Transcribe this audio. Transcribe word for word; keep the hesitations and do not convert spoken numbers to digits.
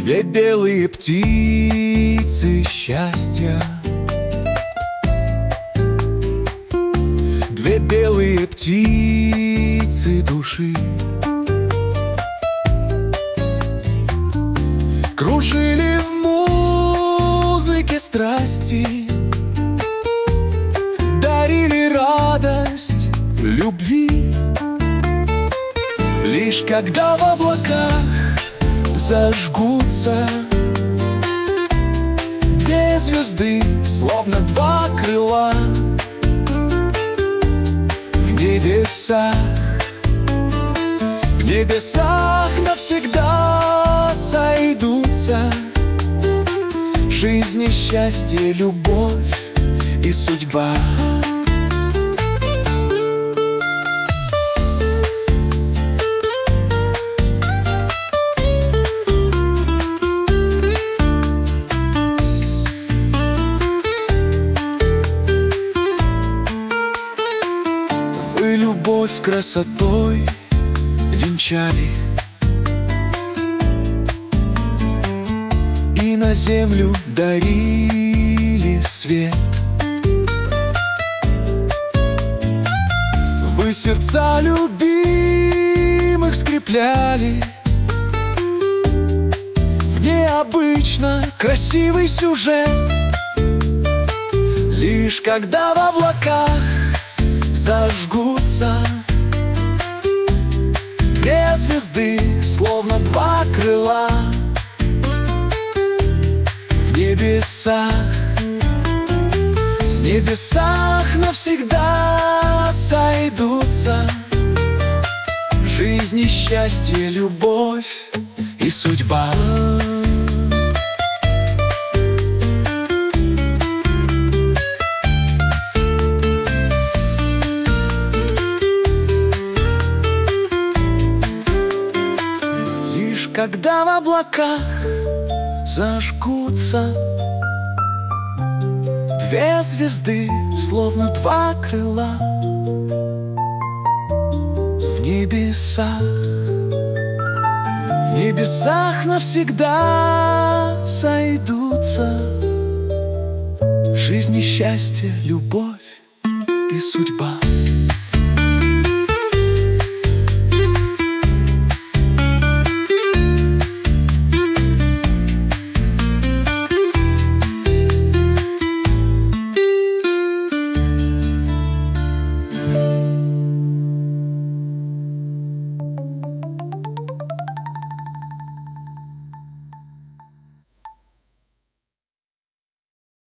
Две белые птицы счастья, две белые птицы души кружили в музыке страсти, дарили радость любви. Лишь когда в облаках зажгутся две звезды, словно два крыла, в небесах, в небесах навсегда сойдутся жизнь и счастье, любовь и судьба. Вы любовь красотой венчали и на землю дарили свет. Вы сердца любимых скрепляли в необычно красивый сюжет. Лишь когда в облаках зажгутся две звезды, словно два крыла, в небесах, в небесах навсегда сойдутся жизнь и счастье, любовь и судьба. Когда в облаках зажгутся две звезды, словно два крыла, в небесах, в небесах навсегда сойдутся жизнь и счастье, любовь и судьба.